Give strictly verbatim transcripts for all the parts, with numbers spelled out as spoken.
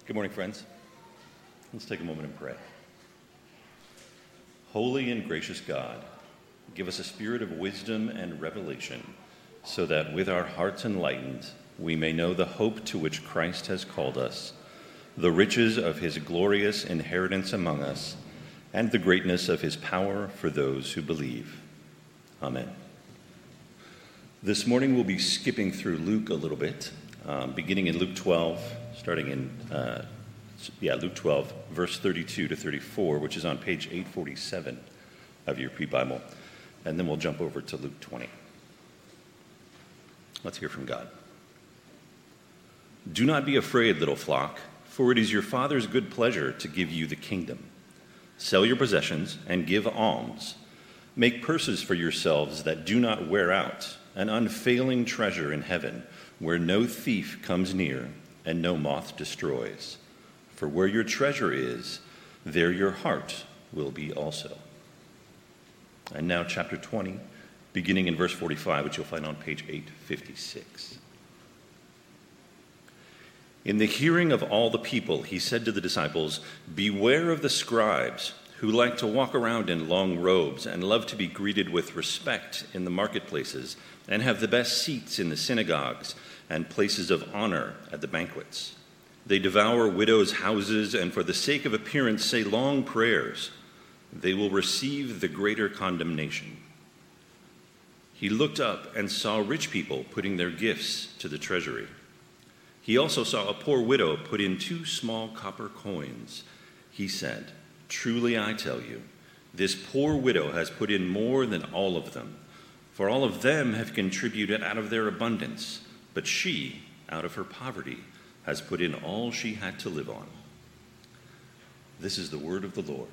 Good morning, friends. Let's take a moment and pray. Holy and gracious God, give us a spirit of wisdom and revelation, so that with our hearts enlightened, we may know the hope to which Christ has called us, the riches of his glorious inheritance among us, and the greatness of his power for those who believe. Amen. This morning we'll be skipping through Luke a little bit, um, beginning in Luke twelve, starting in, uh, yeah, Luke twelve, verse thirty-two to thirty-four, which is on page eight forty-seven of your P-Bible, and then we'll jump over to Luke twenty. Let's hear from God. Do not be afraid, little flock, for it is your Father's good pleasure to give you the kingdom. Sell your possessions and give alms. Make purses for yourselves that do not wear out, an unfailing treasure in heaven, where no thief comes near and no moth destroys. For where your treasure is, there your heart will be also. And now chapter twenty, beginning in verse forty-five, which you'll find on page eight fifty-six. In the hearing of all the people, he said to the disciples, "Beware of the scribes, who like to walk around in long robes and love to be greeted with respect in the marketplaces and have the best seats in the synagogues and places of honor at the banquets. They devour widows' houses and for the sake of appearance say long prayers. They will receive the greater condemnation." He looked up and saw rich people putting their gifts to the treasury. He also saw a poor widow put in two small copper coins. He said, "Truly I tell you, this poor widow has put in more than all of them, for all of them have contributed out of their abundance, but she, out of her poverty, has put in all she had to live on." This is the word of the Lord.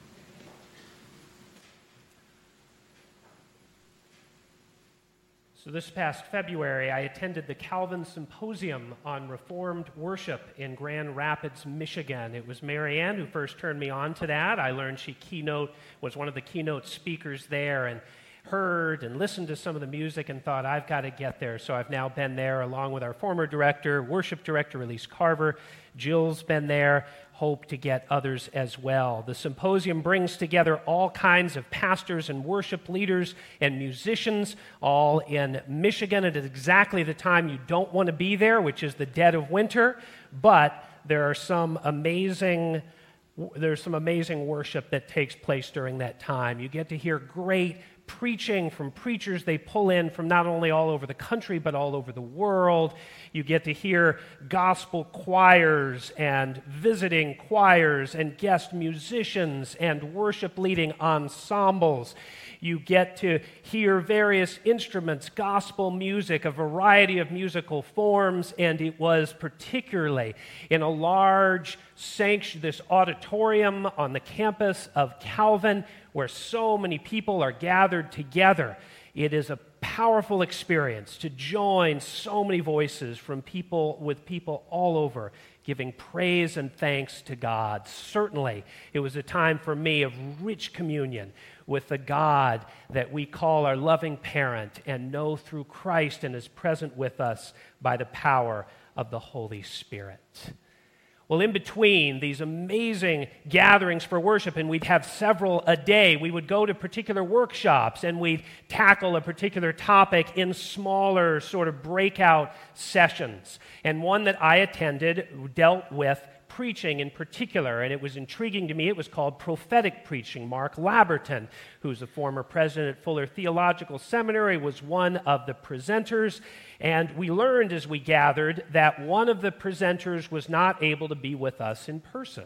So this past February, I attended the Calvin Symposium on Reformed Worship in Grand Rapids, Michigan. It was Marianne who first turned me on to that. I learned she keynote was one of the keynote speakers there and heard and listened to some of the music and thought, I've got to get there. So I've now been there along with our former director, worship director, Elise Carver. Jill's been there. Hope to get others as well. The symposium brings together all kinds of pastors and worship leaders and musicians, all in Michigan at exactly the time you don't want to be there, which is the dead of winter. But there are some amazing, there's some amazing worship that takes place during that time. You get to hear great preaching from preachers they pull in from not only all over the country, but all over the world. You get to hear gospel choirs and visiting choirs and guest musicians and worship leading ensembles. You get to hear various instruments, gospel music, a variety of musical forms, and it was particularly in a large sanctuary, this auditorium on the campus of Calvin, where so many people are gathered together. It is a powerful experience to join so many voices from people with people all over giving praise and thanks to God. Certainly, it was a time for me of rich communion with the God that we call our loving parent and know through Christ and is present with us by the power of the Holy Spirit. Well, in between these amazing gatherings for worship, and we'd have several a day, we would go to particular workshops and we'd tackle a particular topic in smaller sort of breakout sessions. And one that I attended dealt with preaching in particular, and it was intriguing to me. It was called prophetic preaching. Mark Labberton, who's a former president at Fuller Theological Seminary, was one of the presenters, and we learned as we gathered that one of the presenters was not able to be with us in person.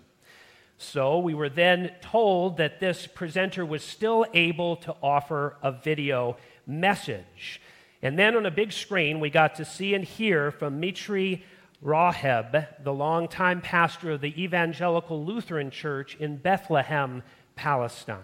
So we were then told that this presenter was still able to offer a video message. And then on a big screen, we got to see and hear from Mitri Raheb, the longtime pastor of the Evangelical Lutheran Church in Bethlehem, Palestine.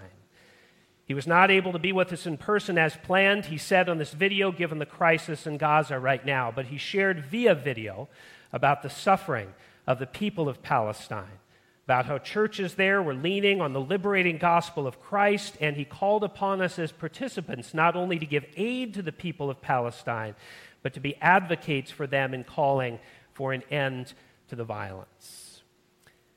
He was not able to be with us in person as planned, he said on this video, given the crisis in Gaza right now, but he shared via video about the suffering of the people of Palestine, about how churches there were leaning on the liberating gospel of Christ, and he called upon us as participants not only to give aid to the people of Palestine, but to be advocates for them in calling for an end to the violence.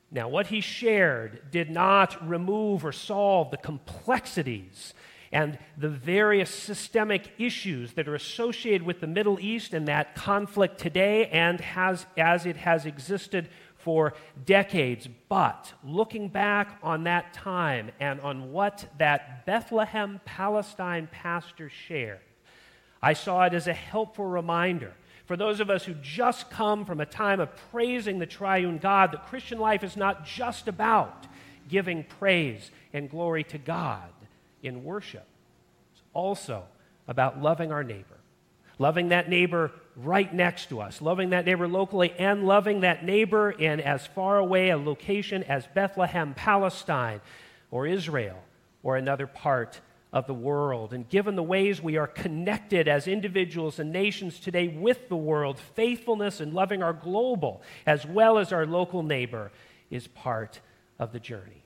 Now, what he shared did not remove or solve the complexities and the various systemic issues that are associated with the Middle East and that conflict today and has, as it has existed for decades. But looking back on that time and on what that Bethlehem, Palestine pastor shared, I saw it as a helpful reminder for those of us who just come from a time of praising the triune God, that Christian life is not just about giving praise and glory to God in worship. It's also about loving our neighbor, loving that neighbor right next to us, loving that neighbor locally, and loving that neighbor in as far away a location as Bethlehem, Palestine, or Israel, or another part of the world. And given the ways we are connected as individuals and nations today with the world, faithfulness and loving our global as well as our local neighbor is part of the journey.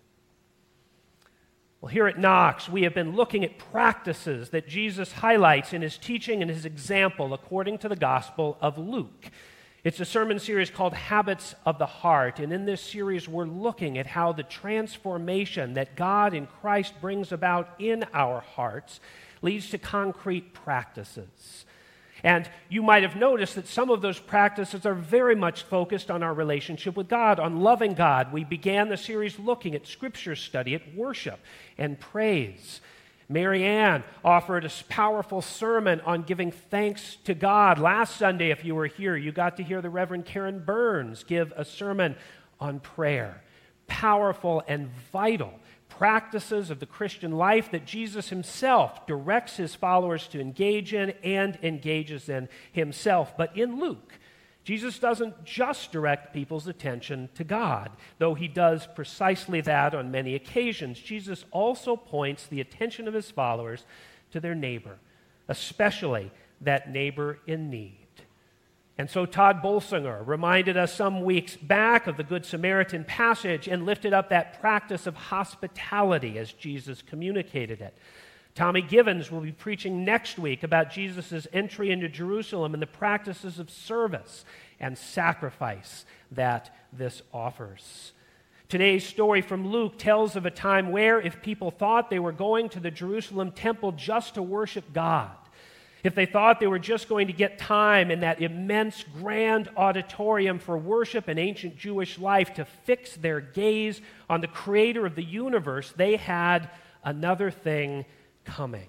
Well, here at Knox, we have been looking at practices that Jesus highlights in his teaching and his example according to the Gospel of Luke. It's a sermon series called Habits of the Heart, and in this series we're looking at how the transformation that God in Christ brings about in our hearts leads to concrete practices. And you might have noticed that some of those practices are very much focused on our relationship with God, on loving God. We began the series looking at scripture study, at worship and praise. Mary Ann offered a powerful sermon on giving thanks to God. Last Sunday, if you were here, you got to hear the Reverend Karen Burns give a sermon on prayer. Powerful and vital practices of the Christian life that Jesus himself directs his followers to engage in and engages in himself. But in Luke, Jesus doesn't just direct people's attention to God, though he does precisely that on many occasions. Jesus also points the attention of his followers to their neighbor, especially that neighbor in need. And so Todd Bolsinger reminded us some weeks back of the Good Samaritan passage and lifted up that practice of hospitality as Jesus communicated it. Tommy Givens will be preaching next week about Jesus' entry into Jerusalem and the practices of service and sacrifice that this offers. Today's story from Luke tells of a time where, if people thought they were going to the Jerusalem temple just to worship God, if they thought they were just going to get time in that immense grand auditorium for worship in ancient Jewish life to fix their gaze on the creator of the universe, they had another thing coming.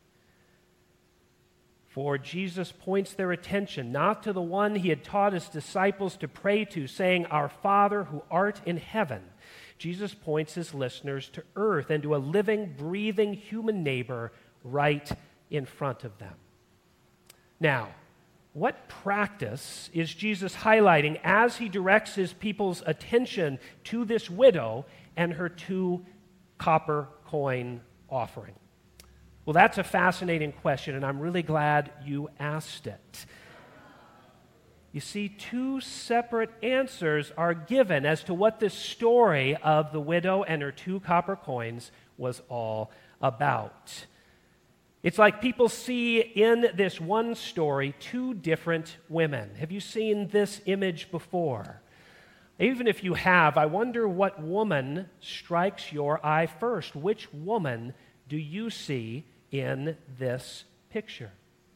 For Jesus points their attention not to the one he had taught his disciples to pray to, saying, "Our Father who art in heaven." Jesus points his listeners to earth and to a living, breathing human neighbor right in front of them. Now, what practice is Jesus highlighting as he directs his people's attention to this widow and her two copper coin offering? Well, that's a fascinating question, and I'm really glad you asked it. You see, two separate answers are given as to what this story of the widow and her two copper coins was all about. It's like people see in this one story two different women. Have you seen this image before? Even if you have, I wonder what woman strikes your eye first. Which woman do you see in this picture?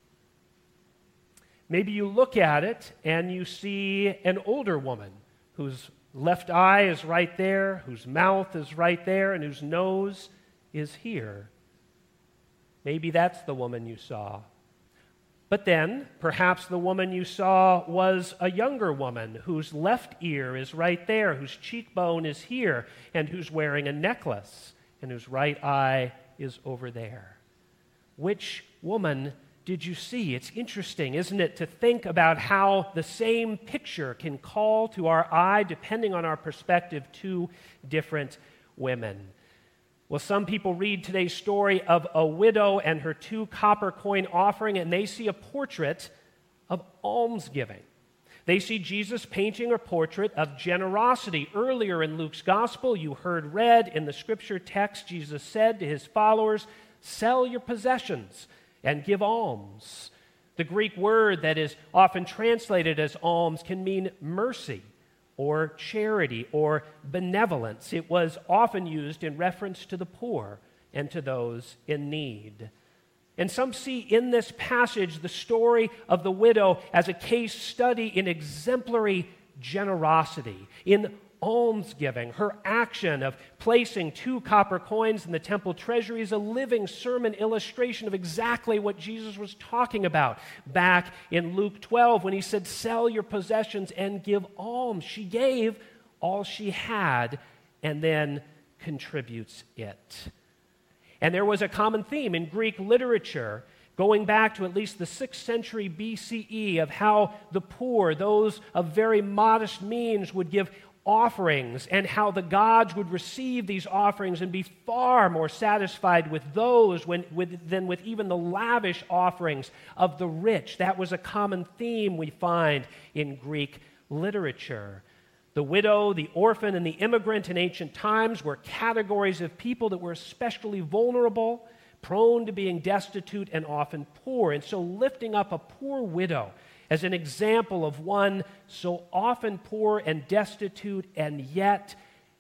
Maybe you look at it and you see an older woman whose left eye is right there, whose mouth is right there, and whose nose is here. Maybe that's the woman you saw. But then, perhaps the woman you saw was a younger woman whose left ear is right there, whose cheekbone is here, and who's wearing a necklace, and whose right eye is over there. Which woman did you see? It's interesting, isn't it, to think about how the same picture can call to our eye, depending on our perspective, two different women. Well, some people read today's story of a widow and her two copper coin offering, and they see a portrait of almsgiving. They see Jesus painting a portrait of generosity. Earlier in Luke's gospel, you heard read in the scripture text, Jesus said to his followers, "Sell your possessions and give alms." The Greek word that is often translated as alms can mean mercy or charity or benevolence. It was often used in reference to the poor and to those in need. And some see in this passage the story of the widow as a case study in exemplary generosity, in almsgiving. Her action of placing two copper coins in the temple treasury is a living sermon illustration of exactly what Jesus was talking about back in Luke twelve when he said, "Sell your possessions and give alms." She gave all she had and then contributes it. And there was a common theme in Greek literature going back to at least the sixth century B C E of how the poor, those of very modest means, would give offerings, and how the gods would receive these offerings and be far more satisfied with those when, with, than with even the lavish offerings of the rich. That was a common theme we find in Greek literature. The widow, the orphan, and the immigrant in ancient times were categories of people that were especially vulnerable, prone to being destitute, and often poor. And so lifting up a poor widow as an example of one so often poor and destitute and yet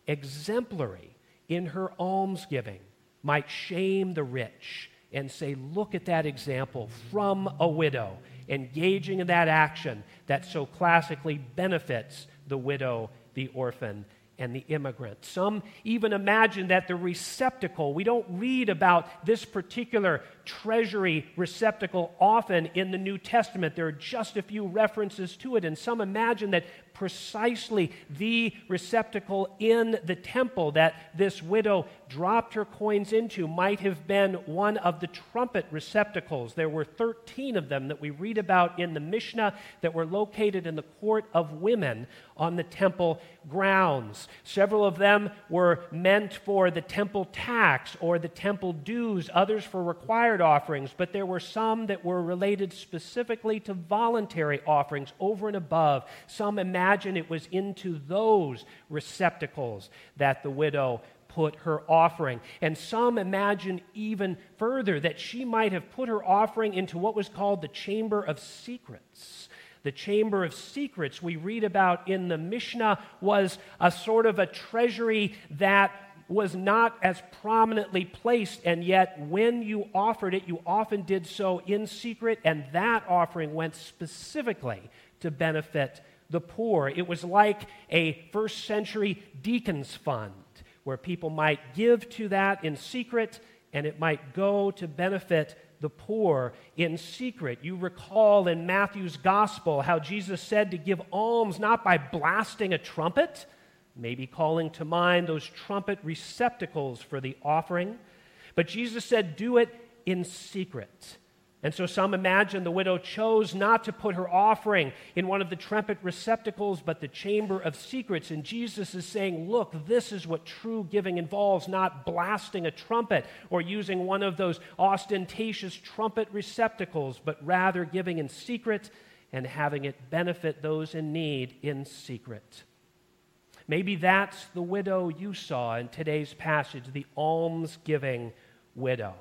exemplary in her almsgiving might shame the rich and say, look at that example from a widow engaging in that action that so classically benefits the widow, the orphan, and the immigrant. Some even imagine that the receptacle, we don't read about this particular treasury receptacle often in the New Testament. There are just a few references to it, and some imagine that precisely the receptacle in the temple that this widow dropped her coins into might have been one of the trumpet receptacles. There were thirteen of them that we read about in the Mishnah that were located in the court of women on the temple grounds. Several of them were meant for the temple tax or the temple dues, others for required offerings, but there were some that were related specifically to voluntary offerings over and above. Some imagine it was into those receptacles that the widow put her offering. And some imagine even further that she might have put her offering into what was called the Chamber of Secrets. The Chamber of Secrets we read about in the Mishnah was a sort of a treasury that was not as prominently placed, and yet when you offered it, you often did so in secret, and that offering went specifically to benefit the poor. It was like a first century deacon's fund, where people might give to that in secret, and it might go to benefit the poor in secret. You recall in Matthew's gospel how Jesus said to give alms not by blasting a trumpet, maybe calling to mind those trumpet receptacles for the offering, but Jesus said do it in secret. And so some imagine the widow chose not to put her offering in one of the trumpet receptacles, but the Chamber of Secrets. And Jesus is saying, look, this is what true giving involves, not blasting a trumpet or using one of those ostentatious trumpet receptacles, but rather giving in secret and having it benefit those in need in secret. Maybe that's the widow you saw in today's passage, the alms-giving widow.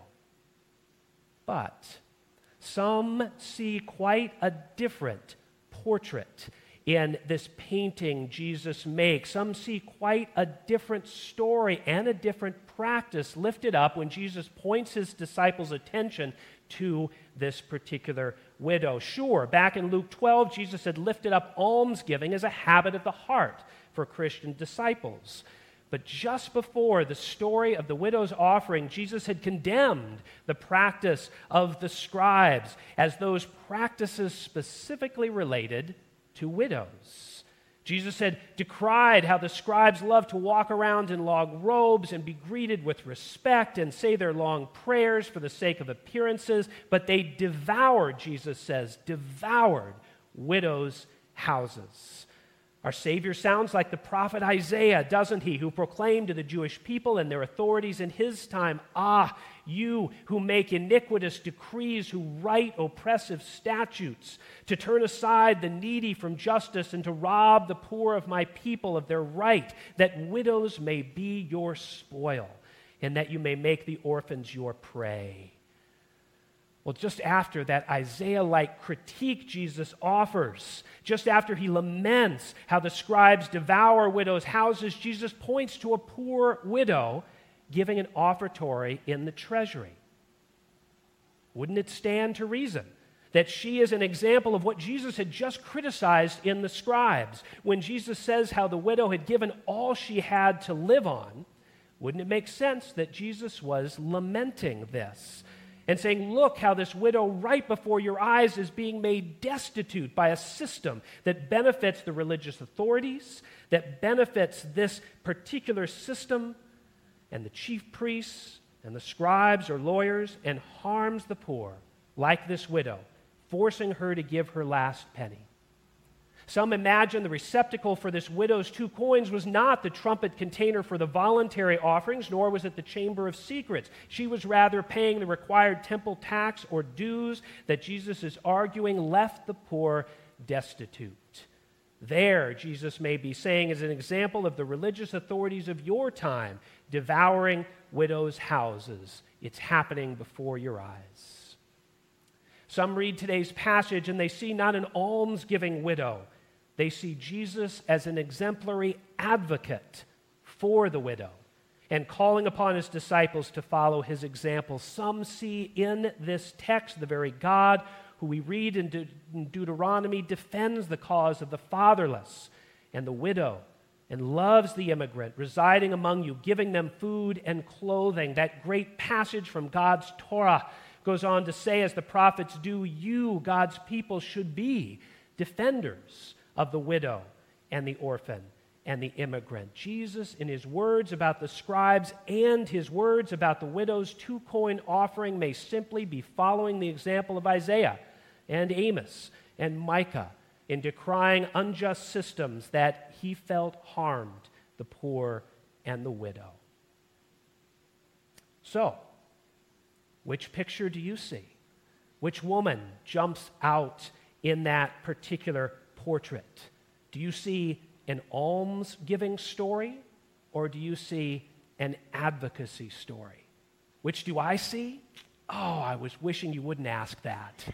But some see quite a different portrait in this painting Jesus makes. Some see quite a different story and a different practice lifted up when Jesus points his disciples' attention to this particular widow. Sure, back in Luke twelve, Jesus had lifted up almsgiving as a habit of the heart for Christian disciples. But just before the story of the widow's offering, Jesus had condemned the practice of the scribes as those practices specifically related to widows. Jesus had decried how the scribes loved to walk around in long robes and be greeted with respect and say their long prayers for the sake of appearances, but they devoured, Jesus says, devoured widows' houses. Our Savior sounds like the prophet Isaiah, doesn't he, who proclaimed to the Jewish people and their authorities in his time, "Ah, you who make iniquitous decrees, who write oppressive statutes, to turn aside the needy from justice and to rob the poor of my people of their right, that widows may be your spoil, and that you may make the orphans your prey." Well, just after that Isaiah-like critique Jesus offers, just after he laments how the scribes devour widows' houses, Jesus points to a poor widow giving an offertory in the treasury. Wouldn't it stand to reason that she is an example of what Jesus had just criticized in the scribes? When Jesus says how the widow had given all she had to live on, wouldn't it make sense that Jesus was lamenting this and saying, look how this widow right before your eyes is being made destitute by a system that benefits the religious authorities, that benefits this particular system and the chief priests and the scribes or lawyers, and harms the poor, like this widow, forcing her to give her last penny. Some imagine the receptacle for this widow's two coins was not the trumpet container for the voluntary offerings, nor was it the chamber of secrets. She was rather paying the required temple tax or dues that Jesus is arguing left the poor destitute. There, Jesus may be saying, is an example of the religious authorities of your time devouring widows' houses. It's happening before your eyes. Some read today's passage and they see not an almsgiving widow. They see Jesus as an exemplary advocate for the widow and calling upon his disciples to follow his example. Some see in this text the very God who we read in, De- in Deuteronomy defends the cause of the fatherless and the widow and loves the immigrant residing among you, giving them food and clothing. That great passage from God's Torah goes on to say, as the prophets do, you, God's people, should be defenders of the widow and the orphan and the immigrant. Jesus, in his words about the scribes and his words about the widow's two-coin offering, may simply be following the example of Isaiah and Amos and Micah in decrying unjust systems that he felt harmed the poor and the widow. So, which picture do you see? Which woman jumps out in that particular portrait? Do you see an alms-giving story, or do you see an advocacy story? Which do I see? Oh, I was wishing you wouldn't ask that.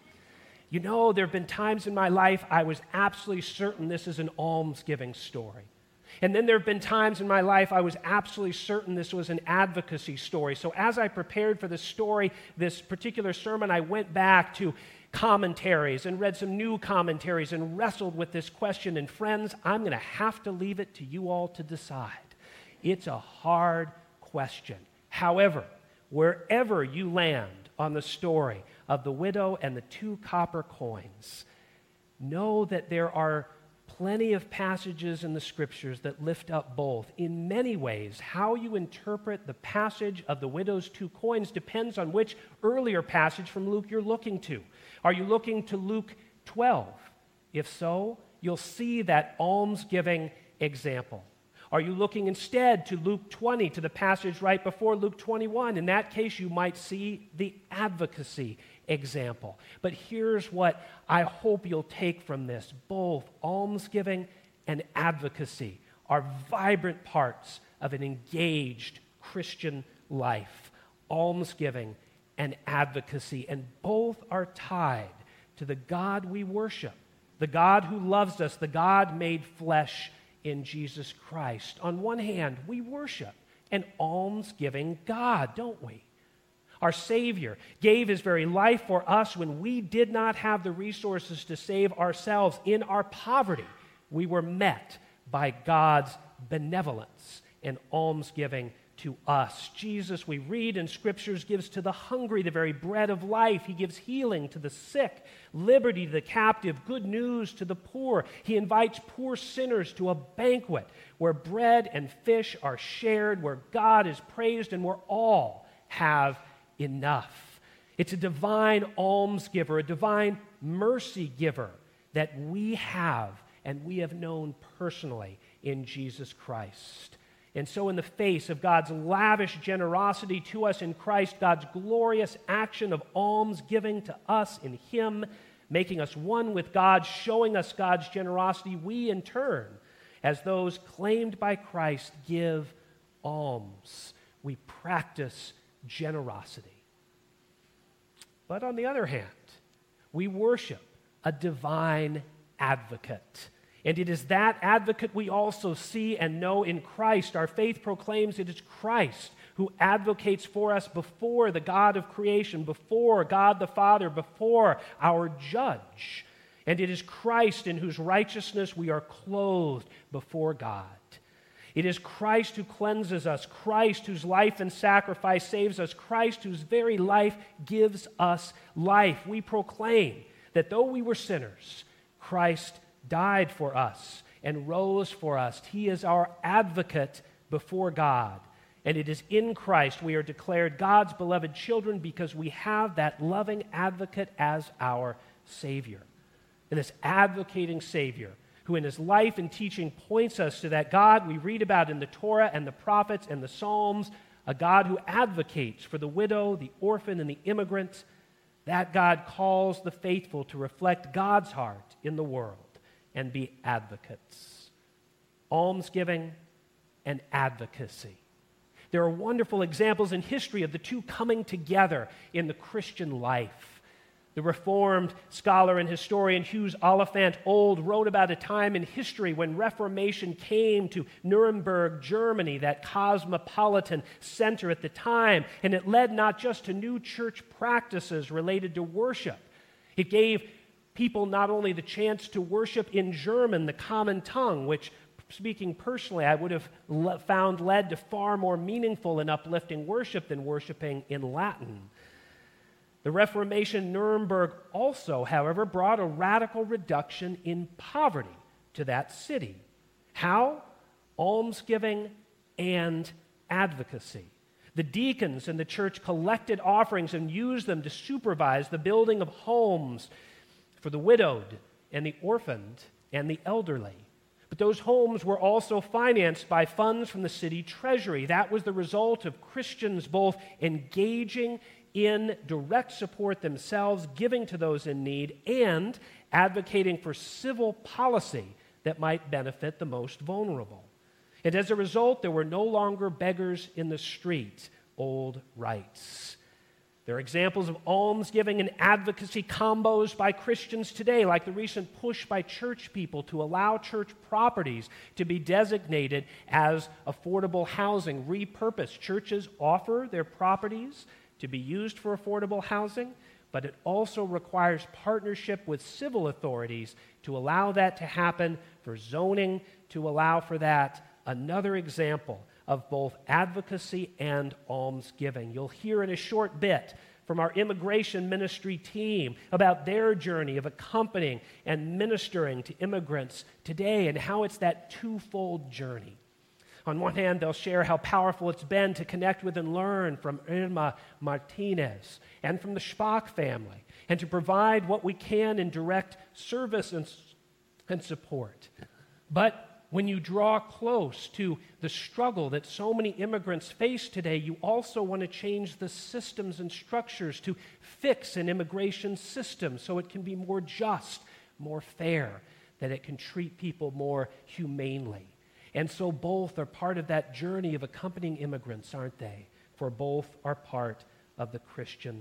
You know, there have been times in my life I was absolutely certain this is an alms-giving story. And then there have been times in my life I was absolutely certain this was an advocacy story. So as I prepared for this story, this particular sermon, I went back to commentaries and read some new commentaries and wrestled with this question. And friends, I'm going to have to leave it to you all to decide. It's a hard question. However, wherever you land on the story of the widow and the two copper coins, know that there are plenty of passages in the scriptures that lift up both. In many ways, how you interpret the passage of the widow's two coins depends on which earlier passage from Luke you're looking to. Are you looking to Luke twelve? If so, you'll see that almsgiving example. Are you looking instead to Luke twenty, to the passage right before Luke twenty-one? In that case, you might see the advocacy example. But here's what I hope you'll take from this. Both almsgiving and advocacy are vibrant parts of an engaged Christian life. Almsgiving and advocacy, and both are tied to the God we worship, the God who loves us, the God made flesh in Jesus Christ. On one hand, we worship an almsgiving God, don't we? Our Savior gave his very life for us when we did not have the resources to save ourselves. In our poverty, we were met by God's benevolence and almsgiving to us. Jesus, we read in scriptures, gives to the hungry the very bread of life. He gives healing to the sick, liberty to the captive, good news to the poor. He invites poor sinners to a banquet where bread and fish are shared, where God is praised, and where all have enough. It's a divine almsgiver, a divine mercy giver that we have and we have known personally in Jesus Christ. And so in the face of God's lavish generosity to us in Christ, God's glorious action of almsgiving to us in him, making us one with God, showing us God's generosity, we in turn, as those claimed by Christ, give alms. We practice generosity. But on the other hand, we worship a divine advocate. And it is that advocate we also see and know in Christ. Our faith proclaims it is Christ who advocates for us before the God of creation, before God the Father, before our judge. And it is Christ in whose righteousness we are clothed before God. It is Christ who cleanses us, Christ whose life and sacrifice saves us, Christ whose very life gives us life. We proclaim that though we were sinners, Christ died for us and rose for us. He is our advocate before God. And it is in Christ we are declared God's beloved children because we have that loving advocate as our Savior. And this advocating Savior, who in his life and teaching points us to that God we read about in the Torah and the prophets and the Psalms, a God who advocates for the widow, the orphan, and the immigrant. That God calls the faithful to reflect God's heart in the world and be advocates. Almsgiving and advocacy. There are wonderful examples in history of the two coming together in the Christian life. The Reformed scholar and historian Hughes Oliphant Old wrote about a time in history when Reformation came to Nuremberg, Germany, that cosmopolitan center at the time, and it led not just to new church practices related to worship. It gave people not only the chance to worship in German, the common tongue, which, speaking personally, I would have le- found led to far more meaningful and uplifting worship than worshiping in Latin. The Reformation in Nuremberg also, however, brought a radical reduction in poverty to that city. How? Almsgiving and advocacy. The deacons in the church collected offerings and used them to supervise the building of homes for the widowed and the orphaned and the elderly. But those homes were also financed by funds from the city treasury. That was the result of Christians both engaging in direct support themselves, giving to those in need, and advocating for civil policy that might benefit the most vulnerable. And as a result, there were no longer beggars in the street, Old writes. There are examples of almsgiving and advocacy combos by Christians today, like the recent push by church people to allow church properties to be designated as affordable housing, repurposed. Churches offer their properties to be used for affordable housing, but it also requires partnership with civil authorities to allow that to happen, for zoning to allow for that. Another example of both advocacy and almsgiving. You'll hear in a short bit from our immigration ministry team about their journey of accompanying and ministering to immigrants today and how it's that twofold journey. On one hand, they'll share how powerful it's been to connect with and learn from Irma Martinez and from the Spock family, and to provide what we can in direct service and, and support. But when you draw close to the struggle that so many immigrants face today, you also want to change the systems and structures to fix an immigration system so it can be more just, more fair, that it can treat people more humanely. And so both are part of that journey of accompanying immigrants, aren't they? For both are part of the Christian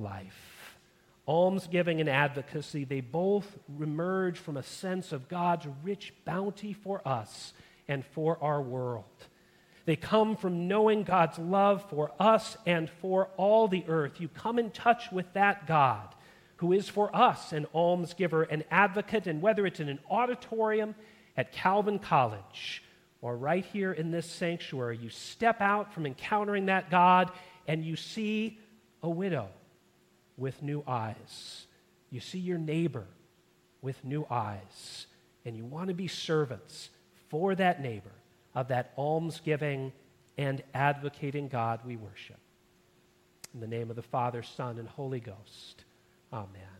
life. Almsgiving and advocacy, they both emerge from a sense of God's rich bounty for us and for our world. They come from knowing God's love for us and for all the earth. You come in touch with that God who is for us an almsgiver, an advocate, and whether it's in an auditorium at Calvin College or right here in this sanctuary, you step out from encountering that God and you see a widow with new eyes. You see your neighbor with new eyes, and you want to be servants for that neighbor of that almsgiving and advocating God we worship. In the name of the Father, Son, and Holy Ghost, amen.